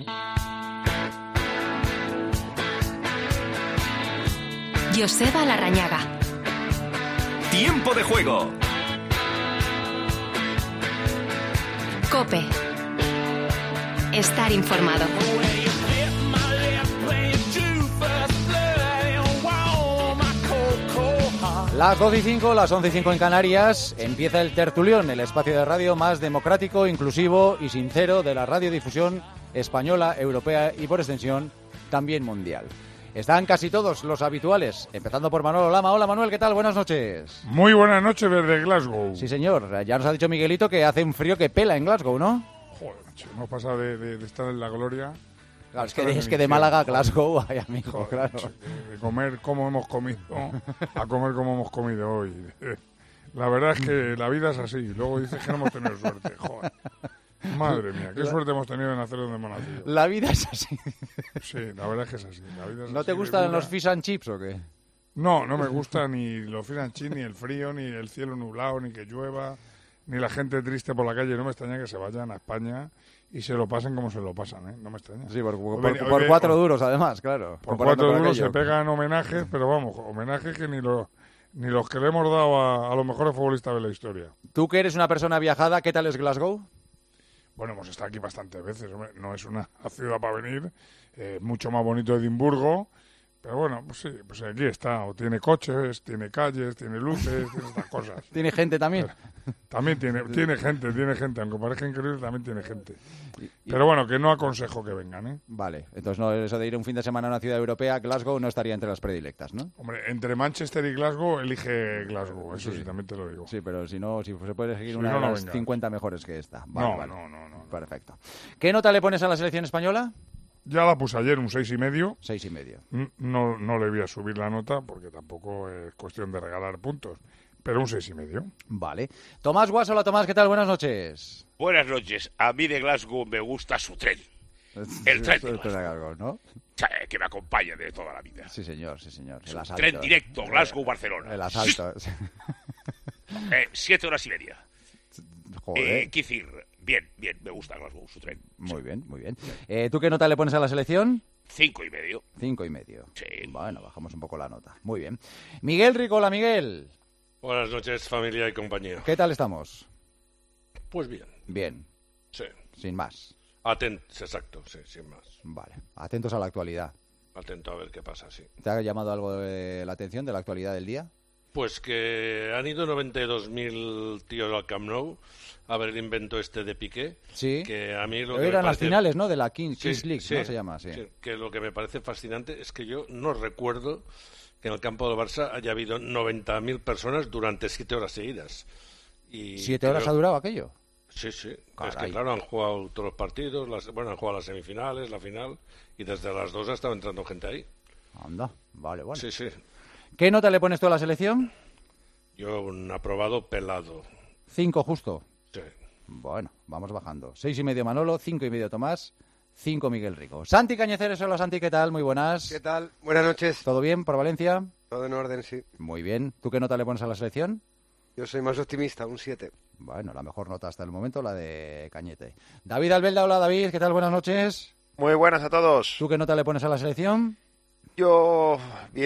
Joseba Larrañaga. Tiempo de juego. COPE. Estar informado. Las 12:05, las 11:05 en Canarias, empieza el Tertulión, el espacio de radio más democrático, inclusivo y sincero de la radiodifusión española, europea y, por extensión, también mundial. Están casi todos los habituales, empezando por Manuel Olama. Hola Manuel, ¿qué tal? Buenas noches. Muy buenas noches desde Glasgow. Sí señor, ya nos ha dicho Miguelito que hace un frío que pela en Glasgow, ¿no? Joder, macho, no pasa de estar en la gloria. Claro, es que de Málaga a Glasgow, ay amigo, Joder, claro. macho, de comer como hemos comido a comer como hemos comido hoy. La verdad es que la vida es así. Luego dices que no hemos tenido suerte. Joder. Madre mía, qué suerte hemos tenido en nacer donde hemos nacido. La vida es así. Sí, la verdad es que es así. La vida es ¿No así, te gustan los fish and chips o qué? No, no me gusta ni los fish and chips, ni el frío, ni el cielo nublado, ni que llueva, ni la gente triste por la calle. No me extraña que se vayan a España y se lo pasen como se lo pasan, ¿eh? No me extraña. Sí, por 4 duros además, claro. Por 4 duros se pegan homenajes, pero vamos, homenajes que ni los que le hemos dado a los mejores futbolistas de la historia. Tú que eres una persona viajada, ¿qué tal es Glasgow? Bueno, hemos estado aquí bastantes veces, hombre. No es una ciudad para venir, mucho más bonito Edimburgo, pero bueno, pues sí, pues aquí está, o tiene coches, tiene calles, tiene luces, tiene estas cosas. ¿Tiene gente también? También tiene gente, aunque parezca increíble, también tiene gente. Pero bueno, que no aconsejo que vengan, ¿eh? Vale, entonces no, eso de ir un fin de semana a una ciudad europea, Glasgow no estaría entre las predilectas, ¿no? Hombre, entre Manchester y Glasgow, elige Glasgow, eso sí, también te lo digo. Sí, pero si se puede elegir Si una no, de no las vengas. 50 mejores que esta. No. Perfecto. ¿Qué nota le pones a la selección española? Ya la puse ayer, un 6,5. 6,5. No le voy a subir la nota porque tampoco es cuestión de regalar puntos, pero un 6,5. Vale. Tomás Guasola, Tomás, ¿qué tal? Buenas noches. Buenas noches. A mí de Glasgow me gusta su tren. El tren de Glasgow, ¿no? Que me acompaña de toda la vida. Sí, señor, sí, señor. El asalto. Tren directo, Glasgow-Barcelona. El asalto. 7 horas y media. Joder. Quisir, bien, me gusta Glasgow, su tren. Muy bien. ¿Tú qué nota le pones a la selección? 5,5. 5,5. Sí. Bueno, bajamos un poco la nota. Muy bien. Miguel Ricola, Miguel. Buenas noches, familia y compañía. ¿Qué tal estamos? Pues bien. Bien. Sí. Sin más. Atentos, exacto, sí, sin más. Vale. Atentos a la actualidad. Atento a ver qué pasa, sí. ¿Te ha llamado algo de la atención de la actualidad del día? Pues que han ido 92.000 tíos al Camp Nou a ver el invento este de Piqué. Sí. Que a mí lo que eran las finales, ¿no? De la Kings League, sí, ¿no? Se llama así. Sí, que lo que me parece fascinante es que yo no recuerdo que en el campo del Barça haya habido 90.000 personas durante 7 horas seguidas. Y 7 horas ha durado aquello. Sí. Caray. Es que claro, han jugado todos los partidos, han jugado las semifinales, la final, y desde las 2 ha estado entrando gente ahí. Anda, vale. Sí. ¿Qué nota le pones tú a la selección? Yo un aprobado pelado. 5 justo. Sí. Bueno, vamos bajando. 6,5 Manolo, 5,5 Tomás, 5 Miguel Rico. Santi Cañeceres, hola Santi, ¿qué tal? Muy buenas. ¿Qué tal? Buenas noches. ¿Todo bien por Valencia? Todo en orden, sí. Muy bien. ¿Tú qué nota le pones a la selección? Yo soy más optimista, un 7. Bueno, la mejor nota hasta el momento, la de Cañete. David Albelda, hola David, ¿qué tal? Buenas noches. Muy buenas a todos. ¿Tú qué nota le pones a la selección? Yo,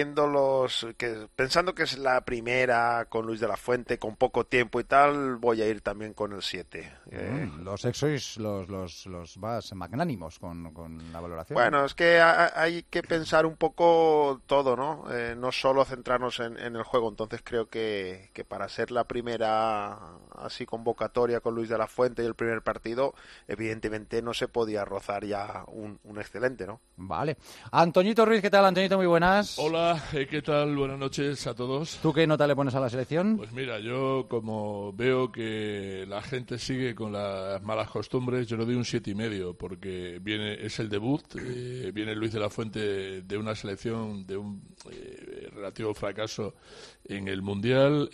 pensando que es la primera con Luis de la Fuente, con poco tiempo y tal, voy a ir también con el 7. Los ex sois los más magnánimos con la valoración. Bueno, es que hay que pensar un poco todo, ¿no? No solo centrarnos en el juego. Entonces creo que para ser la primera así convocatoria con Luis de la Fuente y el primer partido, evidentemente no se podía rozar ya un excelente, ¿no? Vale. Antoñito Ruiz, ¿qué tal, Antoñito? Muy buenas. Hola, ¿qué tal? Buenas noches a todos. ¿Tú qué nota le pones a la selección? Pues mira, yo como veo que la gente sigue con las malas costumbres, yo le doy un 7,5 porque es el debut, viene Luis de la Fuente de una selección de un relativo fracaso en el Mundial,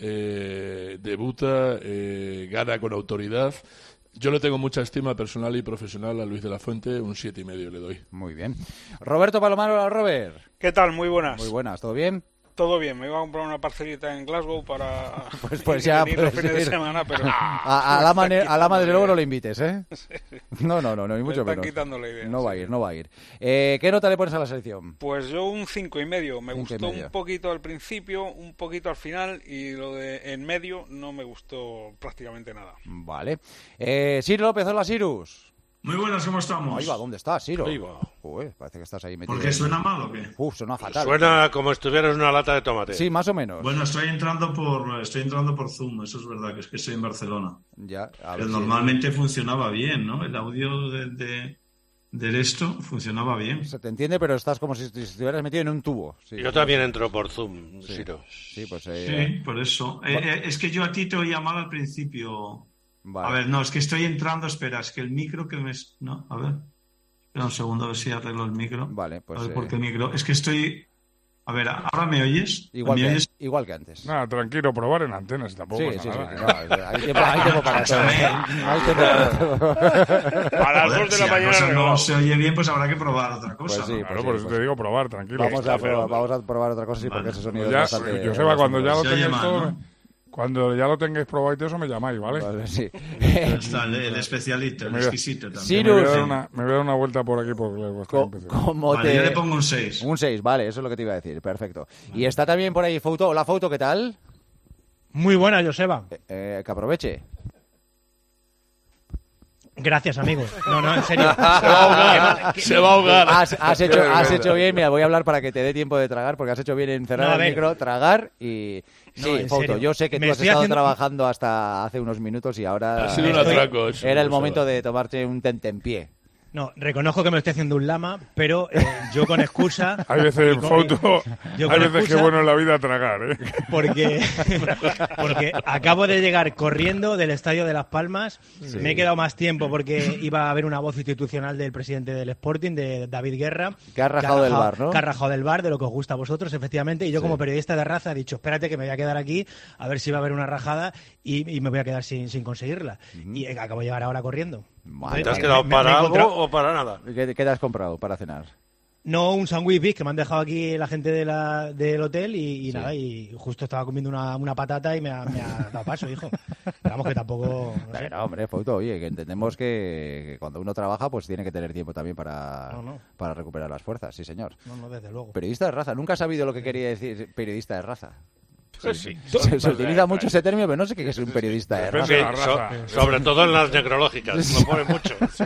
debuta, gana con autoridad. Yo le tengo mucha estima personal y profesional a Luis de la Fuente, un 7,5 le doy. Muy bien. Roberto Palomar, hola Robert. ¿Qué tal? Muy buenas. Muy buenas, ¿todo bien? Todo bien, me iba a comprar una parcelita en Glasgow para pues ya venir los puedes fines ir. de semana, pero... A Lama desde luego no le invites, ¿eh? No, ni mucho están menos. quitando la idea. No va a ir. ¿Qué nota le pones a la selección? Pues yo un 5,5. Me gustó 5,5. un poquito al principio, un poquito al final, y lo de en medio no me gustó prácticamente nada. Vale. Sir López, hola Sirus. Muy buenas, ¿cómo estamos? Ahí va, ¿dónde estás, Siro? Ahí va. Uy, parece que estás ahí metido. ¿Por qué suena mal o qué? Suena fatal. Suena como estuvieras en una lata de tomate. Sí, más o menos. Bueno, estoy entrando por Zoom, eso es verdad, que es que estoy en Barcelona. Ya, Pero normalmente funcionaba bien, ¿no? El audio del esto funcionaba bien. Se te entiende, pero estás como si estuvieras metido en un tubo. Sí, yo también entro por Zoom, Siro. Sí, pues... Sí, por eso. Es que yo a ti te oía mal al principio... Vale. A ver, no, es que estoy entrando, espera, es que el micro que me... No, a ver, espera un segundo a ver si arreglo el micro. Vale, pues... A ver, porque el micro... Es que estoy... A ver, ¿ahora me oyes? Igual, ¿Me oyes? igual que antes. Nada, tranquilo, probar en antenas tampoco pasa nada. No, hay tiempo para todo. Hay tiempo para todo. A las 2 de Si la la mañana cosa no regalado. se oye bien, pues habrá que probar otra cosa. Pues sí, ¿no? Claro, por eso te digo probar, tranquilo. Vamos a probar otra cosa, sí, porque ese sonido Ya, es bastante... Joseba, cuando ya lo Se oye tengáis mal, todo... ¿no? Cuando ya lo tengáis probado y todo eso me llamáis, ¿vale? Vale, sí. Está el especialito, el exquisito también. Sí, Me voy a dar una vuelta por aquí por vuestra PC. Vale, yo le pongo un 6. Un 6, vale, eso es lo que te iba a decir, perfecto. Y está también por ahí Fouto. Hola, Fouto, ¿qué tal? Muy buena, Joseba. Que aproveche. Gracias, amigo. No, en serio. Se va a ahogar. Has hecho bien, mira, voy a hablar para que te dé tiempo de tragar, porque has hecho bien en cerrar el micro, tragar y... Sí, Fouto, yo sé que tú has estado trabajando hasta hace unos minutos y ahora... Ha sido un atraco. Era el momento de tomarte un tentempié. No, reconozco que me lo estoy haciendo un lama, pero yo con excusa... Hay veces en Fouto, hay veces que es bueno en la vida tragar, ¿eh? Porque acabo de llegar corriendo del Estadio de Las Palmas, Sí. Me he quedado más tiempo porque iba a haber una voz institucional del presidente del Sporting, de David Guerra. Que ha rajado del bar, ¿no? Que ha rajado del bar, de lo que os gusta a vosotros, efectivamente, y yo como periodista de raza he dicho, espérate que me voy a quedar aquí, a ver si va a haber una rajada y me voy a quedar sin conseguirla. Y acabo de llegar ahora corriendo. Vale. ¿Te has quedado para algo o para nada? ¿Qué te has comprado para cenar? No, un sándwich Big que me han dejado aquí la gente del hotel y nada, y justo estaba comiendo una patata y me ha dado paso, hijo. Pero vamos, que tampoco... No sé. Pero, hombre, Fouto, oye, que entendemos que cuando uno trabaja pues tiene que tener tiempo también para recuperar las fuerzas, sí señor. No, desde luego. Periodista de raza, nunca has sabido lo que quería decir periodista de raza. Sí. Se utiliza mucho ese término, pero no sé qué es un periodista de raza. Sobre todo en las necrológicas, lo pone mucho. Sí.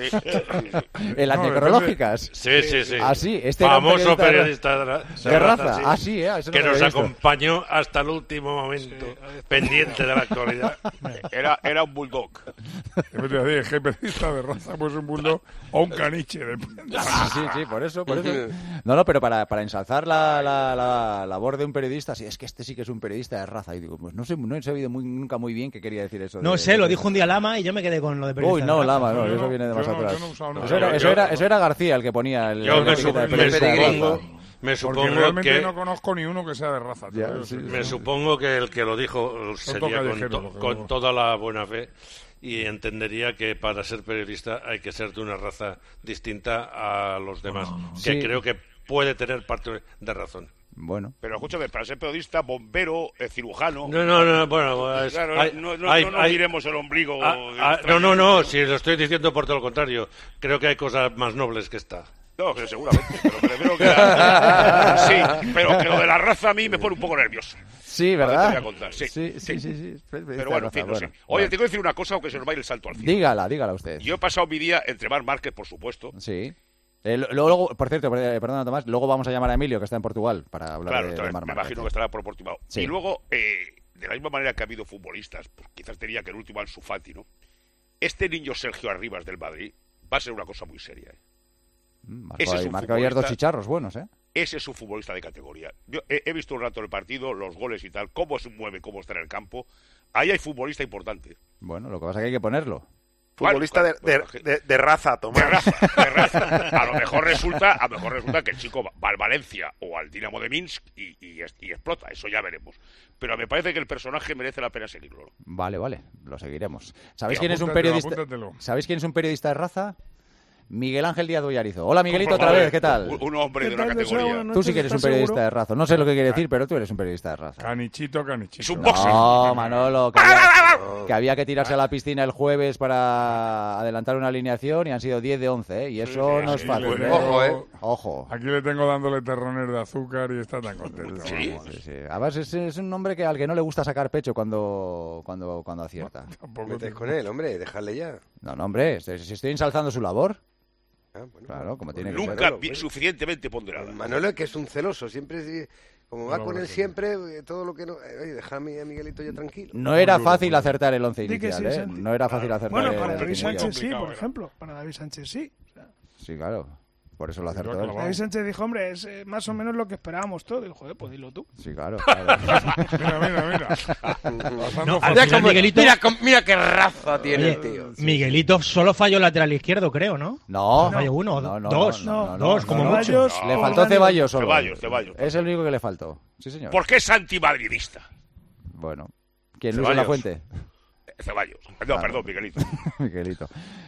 ¿En las necrológicas? Sí. Ah, sí, famoso periodista de raza. Sí. Ah, sí, eso que no lo nos había visto. acompañó hasta el último momento, pendiente de la actualidad. Era un bulldog. Yo te decía, que periodista de raza, pues un bulldog o un caniche. Sí, por eso. No, pero para ensalzar la labor de un periodista, sí, es que este sí que es un periodista de raza. Y digo, pues no he sabido nunca muy bien qué quería decir eso. No sé, lo dijo un día Lama y yo me quedé con lo de periodista. Uy, no, de raza. Lama, no, eso viene de más atrás. No, Eso era García el que ponía el... Yo me Porque supongo realmente que... no conozco ni uno que sea de raza. Me supongo que el que lo dijo sería con toda la buena fe y entendería que para ser periodista hay que ser de una raza distinta a los demás, que creo que puede tener parte de razón. Bueno. Pero escúchame, para ser periodista, bombero, cirujano... No, bueno... Claro, no diremos el ombligo... No, si lo estoy diciendo por todo lo contrario. Creo que hay cosas más nobles que esta. No, seguramente, pero prefiero que... Sí, pero que lo de la raza a mí me pone un poco nervioso. Sí, ¿verdad? Te voy a contar, sí. Pero bueno, en fin, no sé. Oye, bueno. tengo que decir una cosa, aunque se nos vaya el salto al fin. Dígala usted. Yo he pasado mi día entre Marc Márquez, por supuesto. Sí. Luego, por cierto, perdona Tomás, luego vamos a llamar a Emilio, que está en Portugal, para hablar de Marc Márquez. Me imagino que estará por Portimao. Sí. Y luego, de la misma manera que ha habido futbolistas, pues quizás diría que el último Ansu Fati, ¿no? Este niño Sergio Arribas del Madrid va a ser una cosa muy seria, ¿eh? Marca ayer 2 chicharros buenos, ¿eh? Ese es un futbolista de categoría. Yo he visto un rato el partido, los goles y tal, cómo se mueve, cómo está en el campo. Ahí hay futbolista importante. Bueno, lo que pasa es que hay que ponerlo. Futbolista de raza, Tomás. De raza. A lo mejor resulta que el chico va al Valencia o al Dinamo de Minsk y explota. Eso ya veremos. Pero me parece que el personaje merece la pena seguirlo. Vale, lo seguiremos. ¿Sabéis quién es un periodista? ¿Sabéis quién es un periodista de raza? Miguel Ángel Díaz Bollarizo. Hola, Miguelito, otra vez, ¿qué tal? Un hombre de una categoría. Tú sí que eres un periodista de raza. No sé lo que quiere decir, pero tú eres un periodista de raza. Canichito. Es un boxer. No, Manolo, que había que tirarse a la piscina el jueves para adelantar una alineación y han sido 10 de 11, ¿eh? Y eso no es fácil. Ojo. Aquí le tengo dándole terrones de azúcar y está tan contento. Sí. Además, es un hombre que al que no le gusta sacar pecho cuando acierta. No, metes con él, hombre, dejarle ya. No, hombre, si estoy ensalzando su labor. Bueno, claro, como tiene que ser. Nunca suficientemente ponderado. Manolo es que es un celoso, siempre... Como va con él siempre, todo lo que no... déjame a Miguelito ya tranquilo. No era fácil acertar el 11 inicial, ¿eh? No era fácil acertar el 11 Bueno, para David inicial. Sánchez sí, por ejemplo. Para David Sánchez sí. Sí, claro. Por eso lo acertó él. David Sánchez dijo, hombre, es más o menos lo que esperábamos todos. Dijo, pues dilo tú. Sí, claro. Mira. Mira qué raza tiene el tío. Miguelito solo falló el lateral izquierdo, creo, ¿no? No. Falló uno, dos, como mucho. Le faltó Ceballos solo. Ceballos. Es el único que le faltó. Sí, señor. ¿Por qué es antimadridista? Bueno. ¿Quién? Luis de la Fuente. Ceballos. Perdón, Miguelito. Miguelito.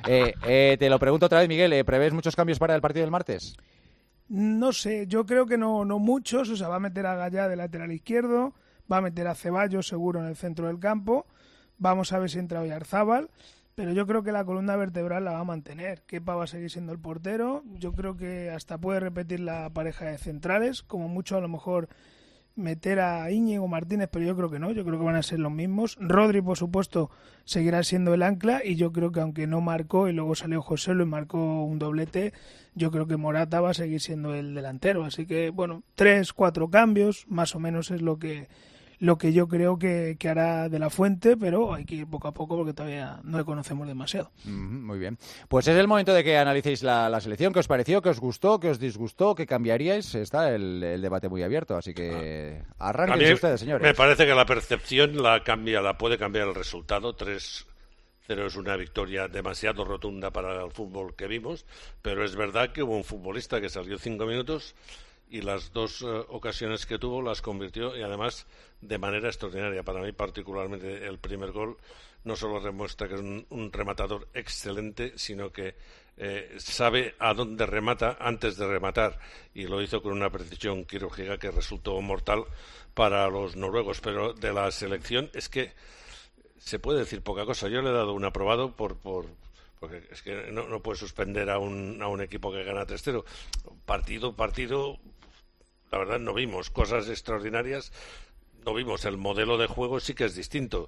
Te lo pregunto otra vez, Miguel. ¿Prevés muchos cambios para el partido del martes? No sé, yo creo que no muchos. O sea, va a meter a Gallá de lateral izquierdo, va a meter a Ceballos seguro en el centro del campo. Vamos a ver si entra Oyarzábal. Pero yo creo que la columna vertebral la va a mantener. Kepa va a seguir siendo el portero. Yo creo que hasta puede repetir la pareja de centrales. Como mucho, a lo mejor meter a Íñigo Martínez, pero yo creo que no. Yo creo que van a ser los mismos. Rodri, por supuesto, seguirá siendo el ancla. Y yo creo que aunque no marcó y luego salió Joselu y marcó un doblete, yo creo que Morata va a seguir siendo el delantero. Así que, 3-4 cambios, más o menos es lo que yo creo que hará De la Fuente, pero hay que ir poco a poco porque todavía no le conocemos demasiado. Muy bien. Pues es el momento de que analicéis la selección. ¿Qué os pareció? ¿Qué os gustó? ¿Qué os disgustó? ¿Qué cambiaríais? Está el debate muy abierto, así que arranquen ustedes, señores. Me parece que la percepción la puede cambiar el resultado. 3-0 es una victoria demasiado rotunda para el fútbol que vimos, pero es verdad que hubo un futbolista que salió 5 minutos y las dos ocasiones que tuvo las convirtió, y además de manera extraordinaria. Para mí particularmente el primer gol no solo demuestra que es un rematador excelente, sino que sabe a dónde remata antes de rematar, y lo hizo con una precisión quirúrgica que resultó mortal para los noruegos. Pero de la selección es que se puede decir poca cosa. Yo le he dado un aprobado porque es que no puedes suspender a un equipo que gana 3-0. Partido, la verdad no vimos cosas extraordinarias, no vimos el modelo de juego, sí que es distinto,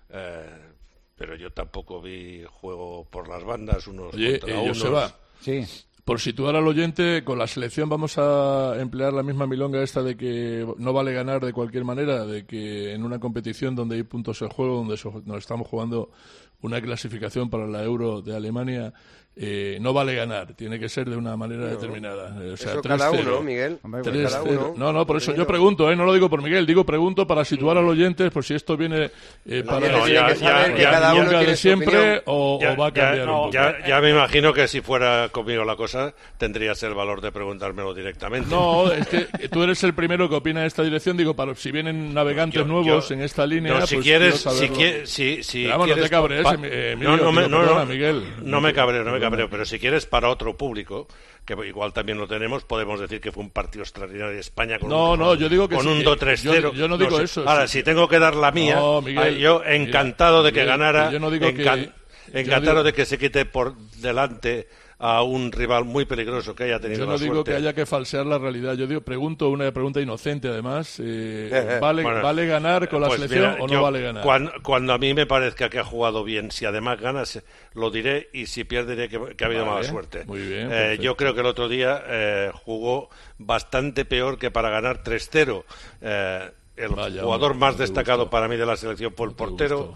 pero yo tampoco vi juego por las bandas, unos contra unos. Joseba, sí. Por situar al oyente, con la selección vamos a emplear la misma milonga esta de que no vale ganar de cualquier manera, de que en una competición donde hay puntos en juego, donde nos estamos jugando una clasificación para la Euro de Alemania, no vale ganar, tiene que ser de una manera determinada. O sea, eso cada uno, Miguel. Cada uno. No, por eso yo pregunto, no lo digo por Miguel, pregunto para situar al oyente, por si esto viene para la milonga de siempre o va a cambiar un poco. Ya me imagino que si fuera conmigo la cosa, tendrías el valor de preguntármelo directamente. No, es que tú eres el primero que opina en esta dirección, para si vienen navegantes nuevos en esta línea, si pues quieres, vamos, no te cabres, Miguel. No me cabreo, pero si quieres para otro público, que igual también lo tenemos, podemos decir que fue un partido extraordinario de España con yo digo que con un 2-3-0. Yo no digo eso. Ahora, si tengo que dar la mía, Miguel, yo encantado de que ganara, yo no digo encantado de que se quite por delante a un rival muy peligroso que haya tenido la suerte. Yo no digo que haya que falsear la realidad. Yo pregunto una pregunta inocente, además. ¿Vale ganar con la selección o no vale ganar? Cuando a mí me parezca que ha jugado bien, si además ganas, lo diré, y si pierde, diré que ha habido mala suerte. Muy bien, yo creo que el otro día jugó bastante peor que para ganar 3-0. El jugador más destacado para mí de la selección fue el portero.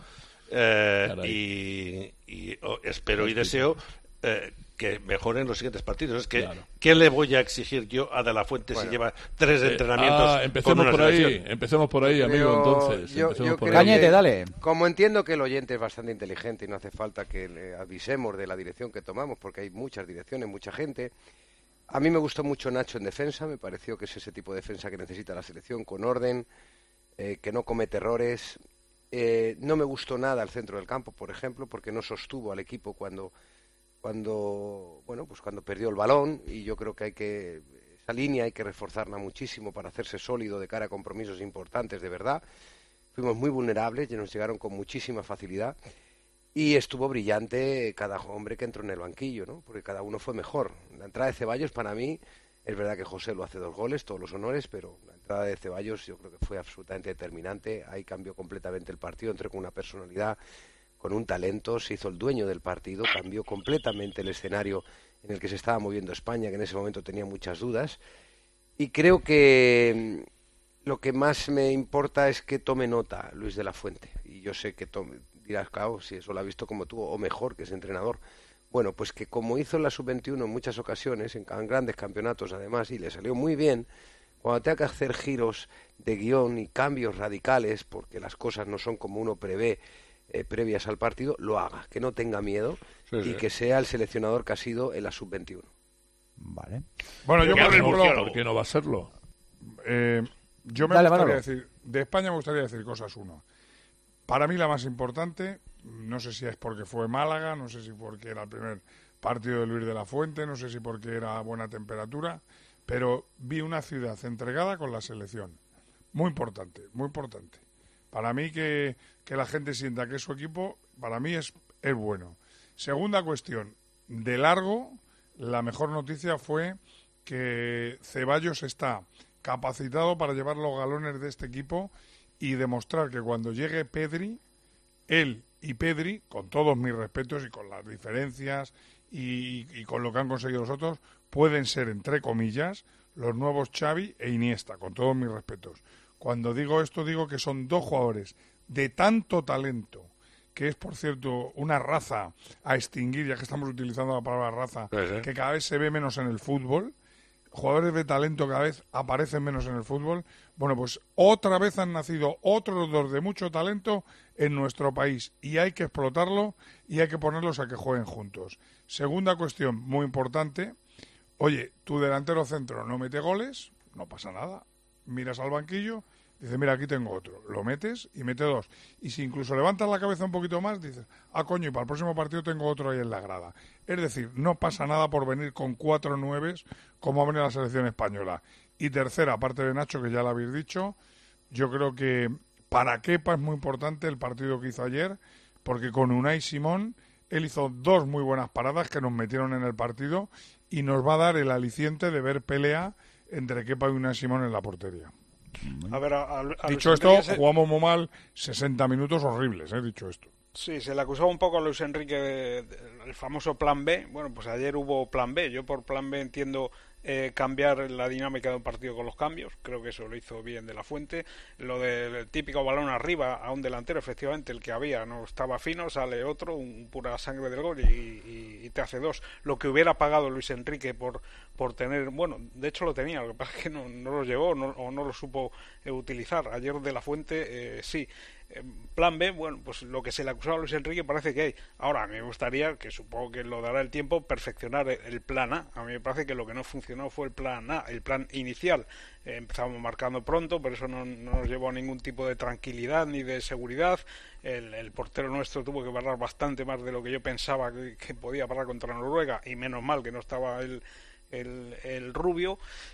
Y espero y deseo que mejoren los siguientes partidos. Es que, ¿qué le voy a exigir yo a De la Fuente si lleva 3 entrenamientos empecemos con una selección? Empecemos por ahí, amigo, entonces. Yo creo Cañete, dale. Como entiendo que el oyente es bastante inteligente y no hace falta que le avisemos de la dirección que tomamos, porque hay muchas direcciones, mucha gente. A mí me gustó mucho Nacho en defensa, me pareció que es ese tipo de defensa que necesita la selección, con orden, que no comete errores. No me gustó nada el centro del campo, por ejemplo, porque no sostuvo al equipo cuando cuando perdió el balón, y yo creo que esa línea hay que reforzarla muchísimo para hacerse sólido de cara a compromisos importantes de verdad. Fuimos muy vulnerables y nos llegaron con muchísima facilidad, y estuvo brillante cada hombre que entró en el banquillo, ¿no? Porque cada uno fue mejor. La entrada de Ceballos, para mí, es verdad que José lo hace 2 goles, todos los honores, pero la entrada de Ceballos yo creo que fue absolutamente determinante. Ahí cambió completamente el partido, entró con una personalidad, con un talento, se hizo el dueño del partido, cambió completamente el escenario en el que se estaba moviendo España, que en ese momento tenía muchas dudas. Y creo que lo que más me importa es que tome nota Luis de la Fuente. Y yo sé que dirás, claro, si eso lo ha visto como tú, o mejor, que es entrenador. Bueno, pues que como hizo en la Sub-21 en muchas ocasiones, en grandes campeonatos además, y le salió muy bien, cuando tenga que hacer giros de guión y cambios radicales, porque las cosas no son como uno prevé previas al partido, lo haga, que no tenga miedo, y que sea el seleccionador que ha sido en la Sub-21. Vale. Bueno, yo por ejemplo, ¿por qué no va a serlo? Yo me gustaría decir, de España me gustaría decir cosas. Uno, para mí la más importante, no sé si es porque fue Málaga, no sé si porque era el primer partido de Luis de la Fuente, no sé si porque era buena temperatura, pero vi una ciudad entregada con la selección. Muy importante, muy importante. Para mí que la gente sienta que es su equipo, para mí es bueno. Segunda cuestión, de largo, la mejor noticia fue que Ceballos está capacitado para llevar los galones de este equipo y demostrar que cuando llegue Pedri, él y Pedri, con todos mis respetos y con las diferencias y con lo que han conseguido los otros, pueden ser, entre comillas, los nuevos Xavi e Iniesta, con todos mis respetos. Cuando digo esto, digo que son 2 jugadores de tanto talento, que es, por cierto, una raza a extinguir, ya que estamos utilizando la palabra raza, que cada vez se ve menos en el fútbol. Jugadores de talento cada vez aparecen menos en el fútbol. Bueno, pues otra vez han nacido otros 2 de mucho talento en nuestro país, y hay que explotarlo y hay que ponerlos a que jueguen juntos. Segunda cuestión muy importante, oye, tu delantero centro no mete goles, no pasa nada, miras al banquillo, dices, mira, aquí tengo otro, lo metes y mete 2. Y si incluso levantas la cabeza un poquito más, dices, coño, y para el próximo partido tengo otro ahí en la grada. Es decir, no pasa nada por venir con 4 9 como ha venido la selección española. Y tercera, aparte de Nacho, que ya lo habéis dicho, yo creo que para Kepa es muy importante el partido que hizo ayer, porque con Unai Simón, él hizo 2 muy buenas paradas que nos metieron en el partido y nos va a dar el aliciente de ver pelea entre Kepa y Unai Simón en la portería. A ver, dicho esto, jugamos muy mal, 60 minutos horribles, dicho esto. Sí, se le acusaba un poco a Luis Enrique del famoso plan B. Bueno, pues ayer hubo plan B. Yo por plan B entiendo cambiar la dinámica de un partido con los cambios. Creo que eso lo hizo bien de la Fuente. Lo del típico balón arriba a un delantero, efectivamente, el que había no estaba fino, sale otro, un pura sangre del gol y te hace 2. Lo que hubiera pagado Luis Enrique por tener, bueno, de hecho lo tenía, lo que pasa es que no lo llevó o no lo supo utilizar. Ayer de la Fuente sí. Plan B, bueno, pues lo que se le acusaba a Luis Enrique parece que hay. Ahora, a mí me gustaría, que supongo que lo dará el tiempo, perfeccionar el plan A. A mí me parece que lo que no funcionó fue el plan A, el plan inicial. Empezamos marcando pronto, pero eso no nos llevó a ningún tipo de tranquilidad ni de seguridad. El portero nuestro tuvo que parar bastante más de lo que yo pensaba que podía parar contra Noruega, y menos mal que no estaba el rubio.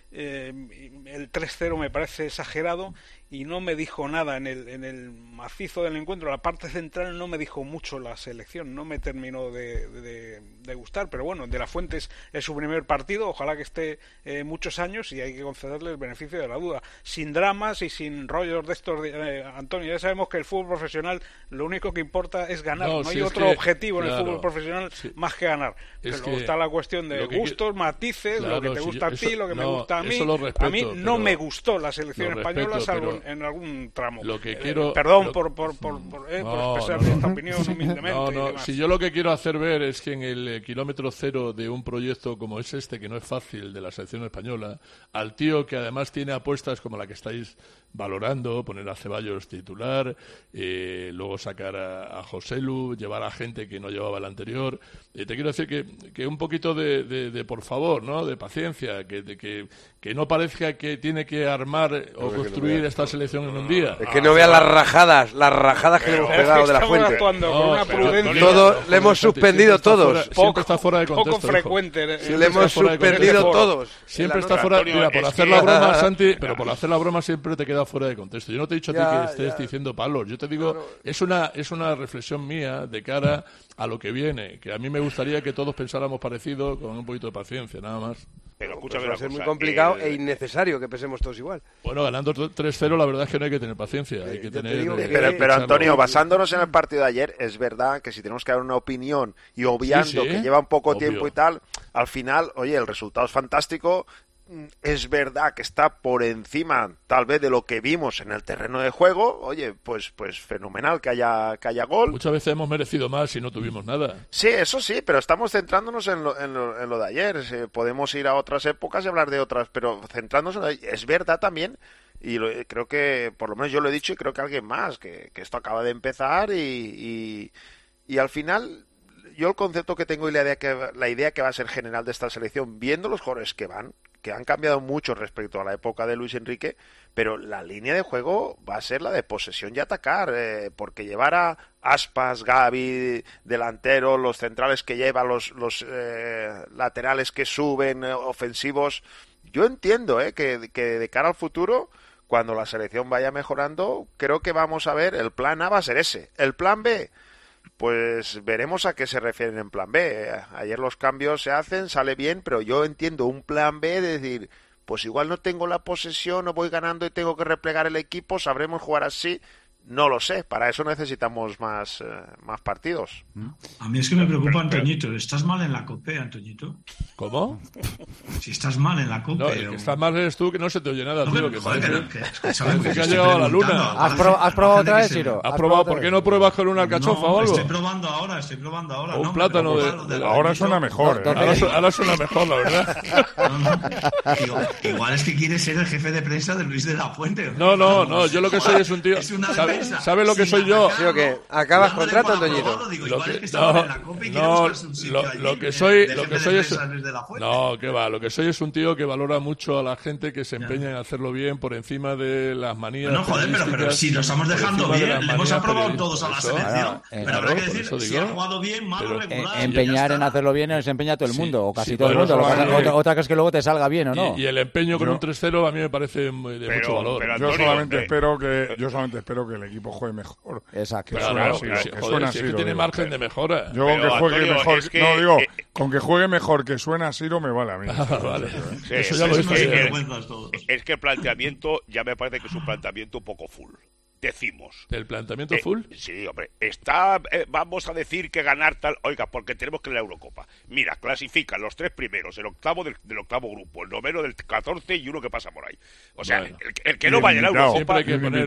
El 3-0 me parece exagerado y no me dijo nada en el macizo del encuentro. La parte central no me dijo mucho la selección, no me terminó de gustar, pero bueno, de la Fuente es su primer partido, ojalá que esté muchos años, y hay que concederle el beneficio de la duda, sin dramas y sin rollos de estos Antonio, ya sabemos que el fútbol profesional lo único que importa es ganar, no hay otro objetivo en el fútbol profesional más que ganar, pero luego está la cuestión de gustos, matices, lo que te gusta a ti, lo que me gusta a mí. A mí no me gustó la selección española, salvo en algún tramo. Lo que quiero, perdón por expresar esta opinión humildemente. Si yo lo que quiero hacer ver es que en el kilómetro cero de un proyecto como es este, que no es fácil, de la selección española, al tío que además tiene apuestas como la que estáis valorando, poner a Ceballos titular, luego sacar a Joselu, llevar a gente que no llevaba el anterior, te quiero decir que un poquito de por favor, ¿no?, de paciencia, que no parezca que tiene que armar o construir esta la selección en un día. Es que no vean las rajadas que le hemos pegado de la Fuente. Todos, le hemos suspendido todos. Siempre está fuera de contexto. Poco frecuente. Le hemos suspendido todos. Siempre está fuera. Mira, por hacer la broma, Santi, pero por hacer la broma siempre te queda fuera de contexto. Yo no te he dicho a ti que estés diciendo palos. Yo te digo, es una reflexión mía de cara a lo que viene, que a mí me gustaría que todos pensáramos parecido, con un poquito de paciencia, nada más. Pero escúchame, va a ser muy complicado e innecesario que pensemos todos igual. Bueno, ganando 3-0, la verdad es que no hay que tener paciencia. Hay que tener. Pero Antonio, basándonos en el partido de ayer, es verdad que si tenemos que dar una opinión y obviando que lleva un poco tiempo y tal, al final, oye, el resultado es fantástico. Es verdad que está por encima tal vez de lo que vimos en el terreno de juego. Oye, pues fenomenal que haya gol. Muchas veces hemos merecido más y no tuvimos nada. Sí, eso sí, pero estamos centrándonos en lo de ayer. Podemos ir a otras épocas y hablar de otras, pero centrándonos en lo de ayer. Es verdad también, y creo que por lo menos yo lo he dicho y creo que alguien más, que esto acaba de empezar y al final yo el concepto que tengo y la idea que va a ser general de esta selección, viendo los jugadores que han cambiado mucho respecto a la época de Luis Enrique, pero la línea de juego va a ser la de posesión y atacar, porque llevar a Aspas, Gavi, delantero, los centrales que lleva, los laterales que suben, ofensivos, yo entiendo que de cara al futuro, cuando la selección vaya mejorando, creo que vamos a ver, el plan A va a ser ese. El plan B, pues veremos a qué se refieren en plan B. Ayer los cambios se hacen, sale bien, pero yo entiendo un plan B de decir, pues igual no tengo la posesión, no voy ganando y tengo que replegar el equipo, sabremos jugar así. No lo sé, para eso necesitamos más partidos. A mí es que me preocupa, Antoñito. ¿Estás mal en la COPE, Antoñito? ¿Cómo? Si estás mal en la COPE. No, el que estás mal eres tú, que no se te oye nada, tío. No, que joder, parece que has llegado a la luna. ¿Has probado otra vez, Ciro? ¿Has probado? ¿Por qué no pruebas con una alcachofa o algo? Estoy probando ahora. O un plátano de ahora suena mejor. Ahora suena mejor, la verdad. Igual es que quieres ser el jefe de prensa de Luis de la Fuente. No. Yo lo que soy es un tío. ¿Sabes lo que soy yo? Tío, que acabas contrato, Antoñito. Lo que soy es... No, que va. Lo que soy es un tío que valora mucho a la gente que se empeña en hacerlo bien por encima de las manías. No, joder, pero si lo estamos dejando bien, le hemos aprobado todos a la selección. Pero habrá que decir, si ha jugado bien, malo, regular. Empeñar en hacerlo bien se empeña todo el mundo, o casi todo el mundo. Otra cosa es que luego te salga bien o no. Y el empeño con un 3-0 a mí me parece de mucho valor. Yo solamente espero que el equipo juegue mejor. Exacto. Que tiene margen de mejora. Yo con que juegue mejor, con que juegue mejor que suena a Ciro me vale a mí. Vale. Sí, eso ya lo hice. Es que el planteamiento ya me parece que es un planteamiento poco full. Decimos. ¿El planteamiento full? Sí, hombre. Vamos a decir que ganar tal... Oiga, porque tenemos que ir a la Eurocopa. Mira, clasifican los 3 primeros, el octavo del octavo grupo, el noveno del 14 y uno que pasa por ahí. O sea, bueno, el que no vaya a la Eurocopa...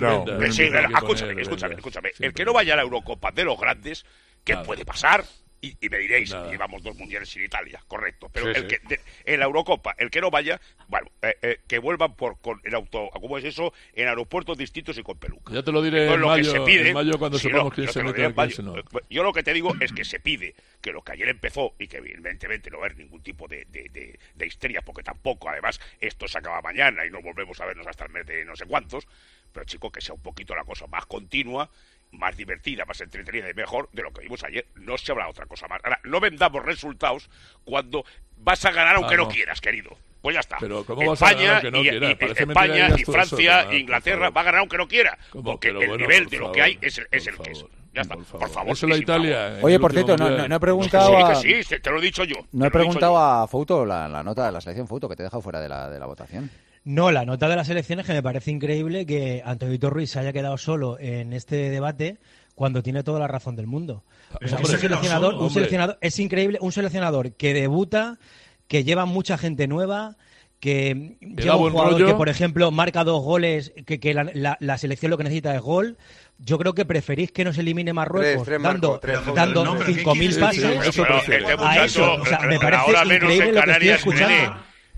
Escúchame. El que no vaya a la Eurocopa de los grandes, ¿qué puede pasar? Y me diréis, llevamos 2 mundiales sin Italia, correcto. Pero en la Eurocopa, el que no vaya, bueno, que vuelvan con el auto, ¿cómo es eso? En aeropuertos distintos y con peluca. Ya te lo diré en mayo cuando sepamos quién se mete y quién no. Yo lo que te digo es que se pide que lo que ayer empezó, y que evidentemente no va a haber ningún tipo de histeria, porque tampoco, además, esto se acaba mañana y no volvemos a vernos hasta el mes de no sé cuántos, pero chico, que sea un poquito la cosa más continua, más divertida, más entretenida y mejor de lo que vimos ayer. No se habrá otra cosa más. Ahora, no vendamos resultados cuando vas a ganar aunque no quieras, querido. Pues ya está. Pero ¿cómo vas a ganar aunque no quieras? España y Francia e Inglaterra va a ganar aunque no quiera. Porque el nivel de lo que hay es el que es. Ya está, por favor. Eso es la Italia. Oye, por cierto, no he preguntado sí, te lo he dicho yo. No he preguntado a Fouto la nota de la selección, Fouto, que te he dejado fuera de la votación. No, la nota de la selección es que me parece increíble que Antoñito Ruiz se haya quedado solo en este debate cuando tiene toda la razón del mundo. O sea, un seleccionador es increíble, un seleccionador que debuta, que lleva mucha gente nueva, que lleva un jugador que, por ejemplo, marca 2 goles, que la selección lo que necesita es gol. Yo creo que preferís que nos elimine Marruecos dando 5.000 pases a eso. O sea, me parece increíble lo que estoy escuchando.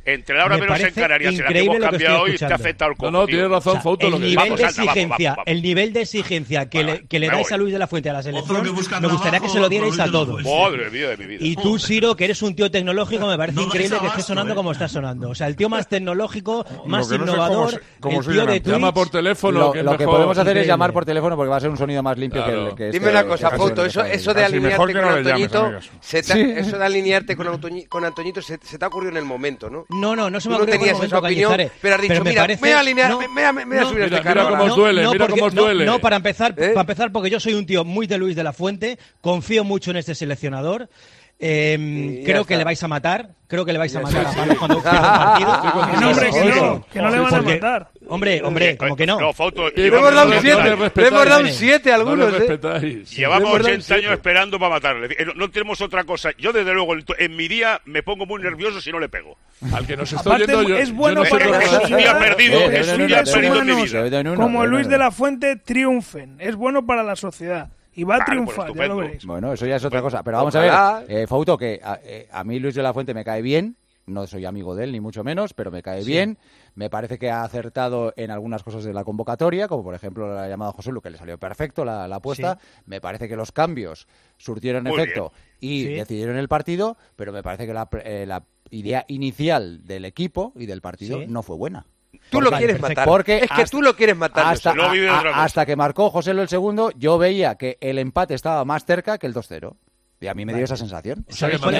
Entre la hora menos en Canarias y la que hemos cambiado hoy, te ha afectado el cojo. No, tienes razón, Fouto. El nivel de exigencia que le dais a Luis de la Fuente a la selección, me gustaría que se lo dierais a todos. Madre mía de mi vida. Y tú, Siro, que eres un tío tecnológico, me parece increíble que estés sonando como está sonando. O sea, el tío más tecnológico, más innovador, el tío de Twitch. Llama por teléfono. Lo que podemos hacer es llamar por teléfono porque va a ser un sonido más limpio que el que Dime una cosa, Fouto, eso de alinearte con Antoñito, eso de alinearte con Antoñito se te ha ocurrido en el momento, ¿no? No se me ha ocurrido en el momento, opinión, pero has dicho, mira, me voy a alinear, me voy a subir este carro. Mira cómo os duele. No, para empezar, porque yo soy un tío muy de Luis de la Fuente, confío mucho en este seleccionador. Creo que le vais a matar. Creo que le vais a matar a Palos cuando pierda el partido. No, hombre, que no le van a matar. Hombre, como que no. No, Fouto, le hemos dado un 7 a algunos. Llevamos 80 años esperando para matarle. No tenemos otra cosa. Yo, desde luego, en mi día me pongo muy nervioso si no le pego. Al que nos está oyendo yo. Es bueno para es un día perdido. Es un día perdido en mi vida. Como Luis de la Fuente triunfen. Es bueno para la sociedad. Y va a triunfar, ya lo veréis. Bueno, eso ya es otra cosa. Pero vamos a ver, Fouto, que a mí Luis de la Fuente me cae bien. No soy amigo de él, ni mucho menos, pero me cae bien. Me parece que ha acertado en algunas cosas de la convocatoria, como por ejemplo la llamada a José Lu, que le salió perfecto la apuesta. Sí. Me parece que los cambios surtieron efecto y decidieron el partido, pero me parece que la idea inicial del equipo y del partido no fue buena. Tú lo quieres matar. Porque tú lo quieres matar. Hasta que marcó José Lu el segundo, yo veía que el empate estaba más cerca que el 2-0. Y a mí me dio esa sensación. ¿Sabéis cuál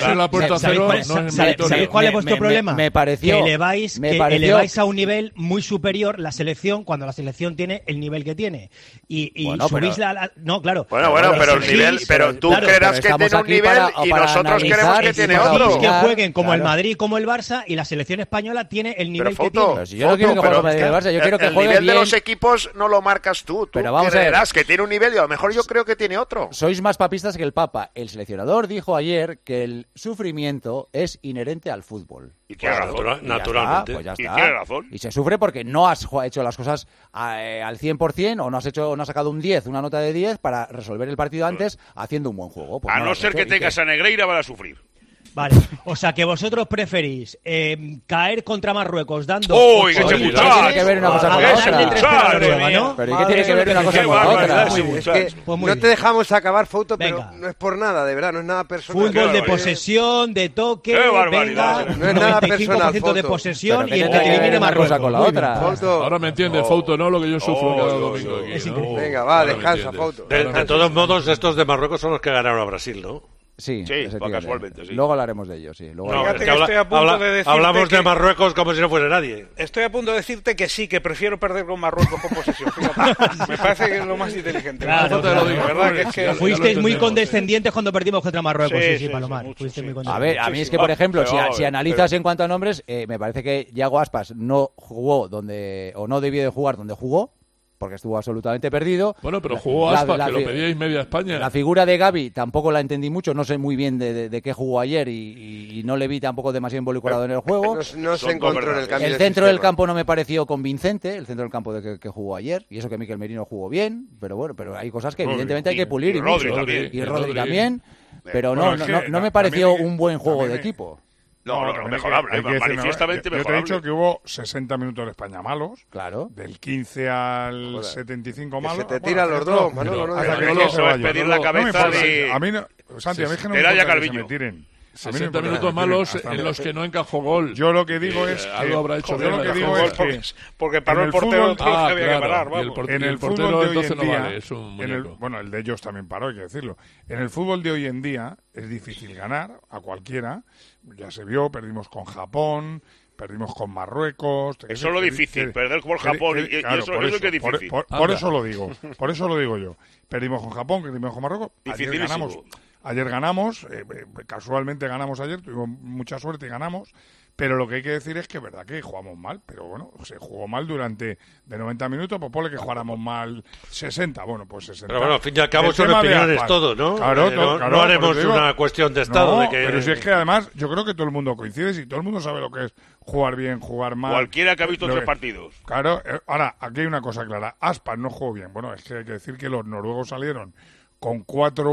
es vuestro problema? Me pareció que eleváis a un nivel muy superior la selección cuando la selección tiene el nivel que tiene. Y subís no, claro. Bueno, pero el nivel, pero tú creerás que tiene un nivel y nosotros queremos que tiene otro. Que jueguen como el Madrid, como el Barça, y la selección española tiene el nivel que tiene. Pero si yo no quiero que juegue el Madrid y el Barça, yo quiero que juegue bien. El nivel de los equipos no lo marcas tú. Tú creerás que tiene un nivel y a lo mejor yo creo que tiene otro. Sois más papistas que el Papa. El seleccionador dijo ayer que el sufrimiento es inherente al fútbol. Y tiene razón, naturalmente. Pues ya está. Y tiene razón. Y se sufre porque no has hecho las cosas al 100% o no has sacado un 10, una nota de 10 para resolver el partido antes haciendo un buen juego. Pues a no ser que tengas a Negreira para sufrir. Vale, o sea que vosotros preferís caer contra Marruecos dando... ¡Uy, que tiene que ver una cosa con la otra! ¿No? ¿Pero qué tiene que ver una cosa con la otra? Es que no te dejamos acabar, Fouto, pero no es por nada, de verdad, no es nada personal. Fútbol de posesión, de toque, venga, no es nada 95% de posesión y el que te elimine Marruecos con la otra. Ahora me entiende, Fouto, ¿no? Lo que yo sufro cada domingo aquí. Venga, va, descansa, Fouto. De todos modos, estos de Marruecos son los que ganaron a Brasil, ¿no? Sí, casualmente, sí. Luego hablaremos de ello, sí. Luego hablamos de Marruecos como si no fuera nadie. Estoy a punto de decirte que sí, que prefiero perder con Marruecos con posesión. Me parece que es lo más inteligente. Claro, te lo digo. ¿Verdad? Que fuisteis muy condescendientes cuando perdimos contra Marruecos. Sí, Palomar. A ver, a mí es que, por ejemplo, si analizas en cuanto a nombres, me parece que Yago Aspas no jugó o no debió de jugar donde jugó, porque estuvo absolutamente perdido. Bueno, pero jugó Aspas, que lo pedíais media España. La figura de Gavi tampoco la entendí mucho, no sé muy bien de qué jugó ayer y no le vi tampoco demasiado involucrado en el juego. No se encontró en el cambio. El centro del campo no me pareció convincente, el centro del campo que jugó ayer, y eso que Mikel Merino jugó bien, pero bueno, pero hay cosas que evidentemente hay que pulir. Y Rodri también, pero no me pareció un buen juego de equipo. No, mejorable, manifiestamente mejorable. Yo te he dicho que hubo 60 minutos de España malos. Claro. Del 15 al 75 malos. Se te tiran los dos, Manolo. No, eso es pedir la cabeza de... A mí no, Santi, a mí es que no me importa que se me tiren. 60 minutos malos en los que no encajó gol. Yo lo que digo es que... Algo habrá hecho yo lo que digo es que... Porque paró el portero que había que parar. En el fútbol de hoy en día... Bueno, el de ellos también paró, hay que decirlo. En el fútbol de hoy en día es difícil ganar a cualquiera. Ya se vio, perdimos con Japón... Perdimos con Marruecos. Eso es lo difícil, perder con Japón. Eso es lo que es difícil. Por eso lo digo. Por eso lo digo yo. Perdimos con Japón, perdimos con Marruecos. Ayer ganamos. Casualmente ganamos ayer. Tuvimos mucha suerte y ganamos. Pero lo que hay que decir es que es verdad que jugamos mal. Pero bueno, se jugó mal durante de 90 minutos. Pues ponle que jugáramos mal 60. Bueno, pues 60. Pero bueno, al fin y al cabo son opiniones todo, ¿no? Claro, no haremos una cuestión de estado. Pero si es que además yo creo que todo el mundo coincide. Si todo el mundo sabe lo que es jugar bien, jugar mal. Cualquiera que ha visto 3 partidos. Claro, ahora, aquí hay una cosa clara. Aspas no jugó bien. Bueno, es que hay que decir que los noruegos salieron con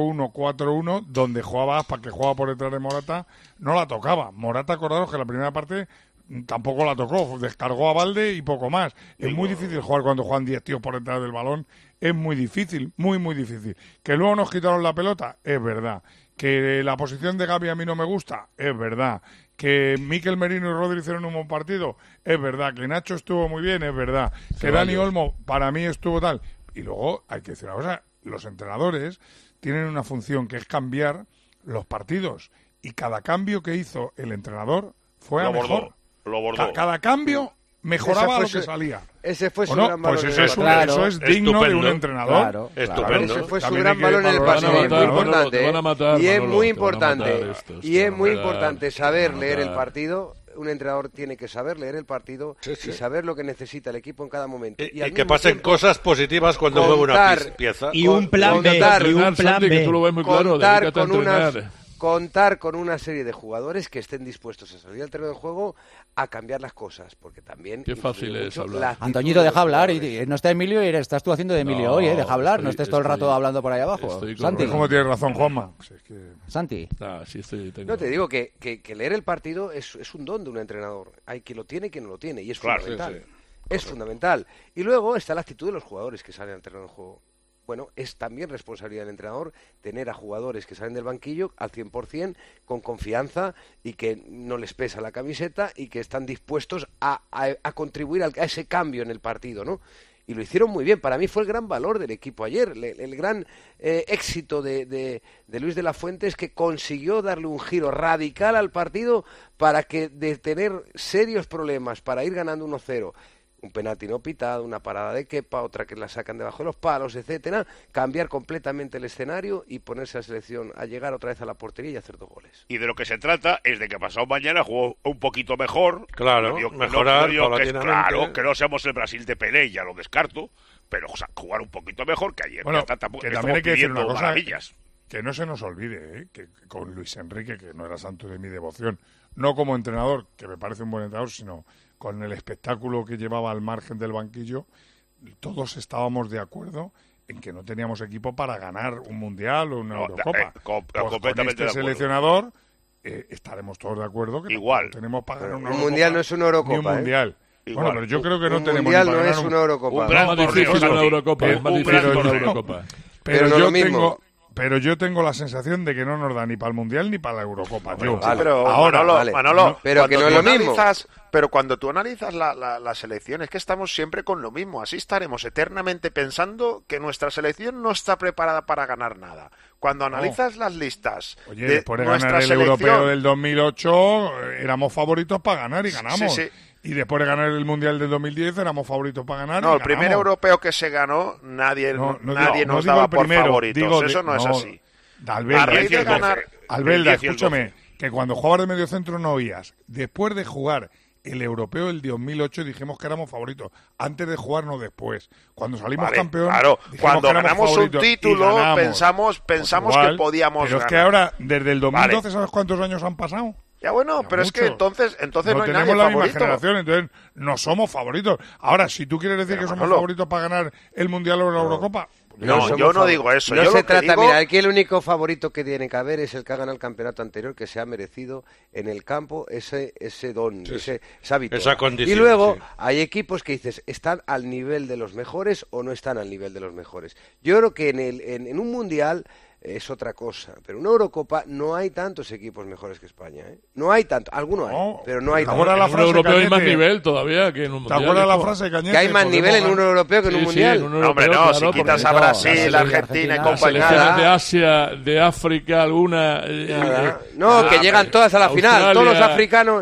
4-1, donde jugaba Aspas, que jugaba por detrás de Morata, no la tocaba. Morata, acordaros que la primera parte tampoco la tocó, descargó a Balde y poco más. Es muy difícil jugar cuando juegan 10 tíos por detrás del balón, es muy difícil, muy difícil. Que luego nos quitaron la pelota, es verdad. Que la posición de Gavi a mí no me gusta, es verdad. Que Mikel Merino y Rodri hicieron un buen partido, es verdad. Que Nacho estuvo muy bien, es verdad. Que Dani Olmo para mí estuvo tal. Y luego hay que decir una cosa, los entrenadores tienen una función que es cambiar los partidos. Y cada cambio que hizo el entrenador fue a mejor. Lo bordó. Cada cambio mejoraba lo que salía. Ese fue su gran valor. Pues eso es digno de un entrenador. Estupendo. Ese fue su gran valor en el partido. Es muy importante. Y es muy importante. Y es muy importante saber leer el partido. Un entrenador tiene que saber leer el partido y saber lo que necesita el equipo en cada momento. Y que pasen cosas positivas cuando mueve una pieza. Y un plan B. Contar con una serie de jugadores que estén dispuestos a salir al terreno de juego a cambiar las cosas, porque también... Qué fácil es hablar. Antoñito, deja hablar. Y no está Emilio y estás tú haciendo de Emilio hoy, deja hablar. No estés todo el rato hablando por ahí abajo. Santi. ¿Cómo tienes razón, Juanma? Santi. No, te digo que leer el partido es un don de un entrenador. Hay quien lo tiene y quien no lo tiene, y es fundamental. Es fundamental. Y luego está la actitud de los jugadores que salen al terreno de juego. Bueno, es también responsabilidad del entrenador tener a jugadores que salen del banquillo al 100%, con confianza y que no les pesa la camiseta y que están dispuestos a contribuir a ese cambio en el partido, ¿no? Y lo hicieron muy bien. Para mí fue el gran valor del equipo ayer. El gran éxito de Luis de la Fuente es que consiguió darle un giro radical al partido para que, de tener serios problemas para ir ganando 1-0, un penalti no pitado, una parada de Kepa, otra que la sacan debajo de los palos, etcétera, cambiar completamente el escenario y ponerse a selección a llegar otra vez a la portería y hacer 2 goles. Y de lo que se trata es de que pasado mañana jugó un poquito mejor. Claro, mejorar claro, que no seamos el Brasil de Pelé, ya lo descarto, pero jugar un poquito mejor que ayer. Bueno, que también hay que decir una cosa, que no se nos olvide, que con Luis Enrique, que no era santo de mi devoción, no como entrenador, que me parece un buen entrenador, sino con el espectáculo que llevaba al margen del banquillo, todos estábamos de acuerdo en que no teníamos equipo para ganar un Mundial o una Eurocopa. Completamente con este seleccionador estaremos todos de acuerdo que igual tenemos para ganar una Eurocopa. Un Mundial no es una Eurocopa. Ni un Mundial. Bueno, pero yo creo que no tenemos Mundial no es una Eurocopa. Es más difícil una Eurocopa. Pero yo tengo la sensación de que no nos da ni para el Mundial ni para la Eurocopa. Pero Manolo, pero que no es lo mismo. Pero cuando tú analizas la selección, es que estamos siempre con lo mismo. Así estaremos eternamente pensando que nuestra selección no está preparada para ganar nada. Cuando analizas las listas después de ganar el europeo del 2008, éramos favoritos para ganar y ganamos. Sí. Y después de ganar el Mundial del 2010 éramos favoritos para ganar. No, el primer europeo que se ganó, nadie nos daba por favoritos. Eso no es así. Albelda, escúchame, que cuando jugabas de medio centro no oías. Después de jugar el europeo del 2008 dijimos que éramos favoritos. Antes de jugar, no después. Cuando salimos campeón, claro, cuando ganamos un título, pensamos que podíamos ganar. Pero es que ahora, desde el 2012, ¿sabes cuántos años han pasado? Ya bueno, pero es que entonces no hay nadie la favorito. Misma generación, entonces no somos favoritos. Ahora, si tú quieres decir que somos favoritos para ganar el Mundial o la Eurocopa... No, yo no digo eso. No se trata, mira, aquí el único favorito que tiene que haber es el que ha ganado el campeonato anterior, que se ha merecido en el campo ese don, esa victoria. Esa condición, y luego hay equipos que dices, ¿están al nivel de los mejores o no están al nivel de los mejores? Yo creo que en un Mundial es otra cosa, pero en una Eurocopa no hay tantos equipos mejores que España, ¿eh? No hay tanto, algunos hay, pero no hay tantos. En un europeo hay más nivel todavía que en un mundial. ¿Te acuerdas la frase de Cañete? Que hay más nivel en un europeo que en un mundial. No, hombre, no, si quitas a Brasil, Argentina y compañía. Selecciones de Asia, de África, alguna. No, que llegan todas a la final. Todos los africanos,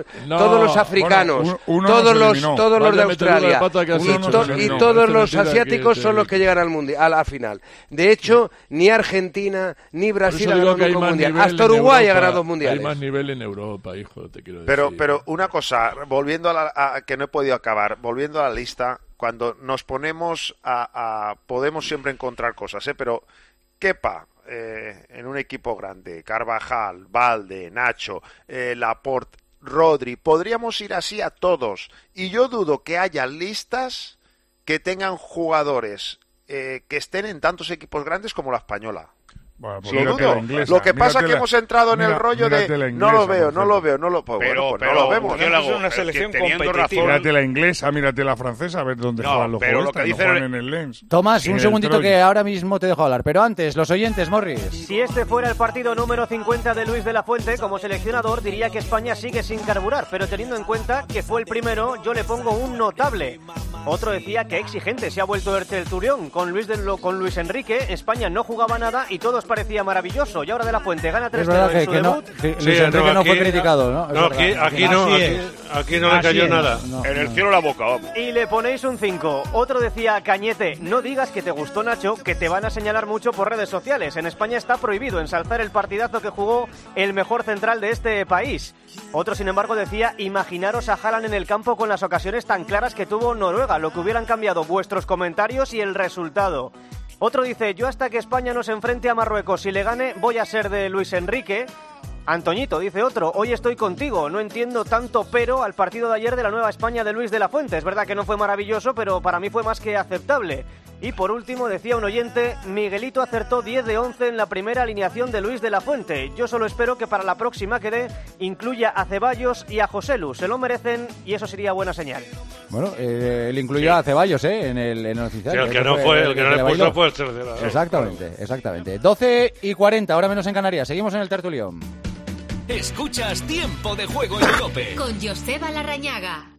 todos los de Australia y todos los asiáticos son los que llegan al mundial, a la final. De hecho, ni Argentina ni Brasil ha ganado nunca un mundial. Hasta Uruguay ha ganado 2 mundiales. Hay más nivel en Europa, hijo, te quiero decir. Pero una cosa, volviendo a que no he podido acabar, volviendo a la lista, cuando nos ponemos podemos siempre encontrar cosas, pero Kepa en un equipo grande, Carvajal, Balde, Nacho, Laporte, Rodri, podríamos ir así a todos. Y yo dudo que haya listas que tengan jugadores que estén en tantos equipos grandes como la española. Bueno, pues lo dudo. Lo que pasa es que hemos entrado en el rollo de no lo veo. Pero no lo vemos. Es una selección competitiva. Mírate la inglesa, mírate la francesa, a ver dónde juegan los jugadores, no juegan en el Lens. Tomás, un segundito que ahora mismo te dejo hablar, pero antes, los oyentes, Morris. Si este fuera el partido número 50 de Luis de la Fuente como seleccionador, diría que España sigue sin carburar, pero teniendo en cuenta que fue el primero, yo le pongo un notable. Otro decía que exigente se ha vuelto el tertulión. Con Luis Enrique, España no jugaba nada y todos parecía maravilloso. Y ahora de la Fuente gana 3-0 en su debut. Luis Enrique no fue criticado, ¿no? No, aquí no le cayó nada. En el cielo la boca, vamos. Y le ponéis un 5. Otro decía, Cañete, no digas que te gustó Nacho, que te van a señalar mucho por redes sociales. En España está prohibido ensalzar el partidazo que jugó el mejor central de este país. Otro, sin embargo, decía, imaginaros a Haaland en el campo con las ocasiones tan claras que tuvo Noruega, lo que hubieran cambiado vuestros comentarios y el resultado. Otro dice, yo hasta que España no se enfrente a Marruecos y le gane, voy a ser de Luis Enrique. Antoñito, dice otro, hoy estoy contigo, no entiendo tanto pero al partido de ayer de la Nueva España de Luis de la Fuente. Es verdad que no fue maravilloso, pero para mí fue más que aceptable. Y por último, decía un oyente, Miguelito acertó 10 de 11 en la primera alineación de Luis de la Fuente. Yo solo espero que para la próxima que dé incluya a Ceballos y a Joselu. Se lo merecen y eso sería buena señal. Bueno, él incluyó a Ceballos en el oficial. Sí, el que no le puso fue el seleccionador. Exactamente. 12:40, ahora menos en Canarias. Seguimos en el tertulión. Escuchas Tiempo de Juego en COPE. Con Joseba Larrañaga.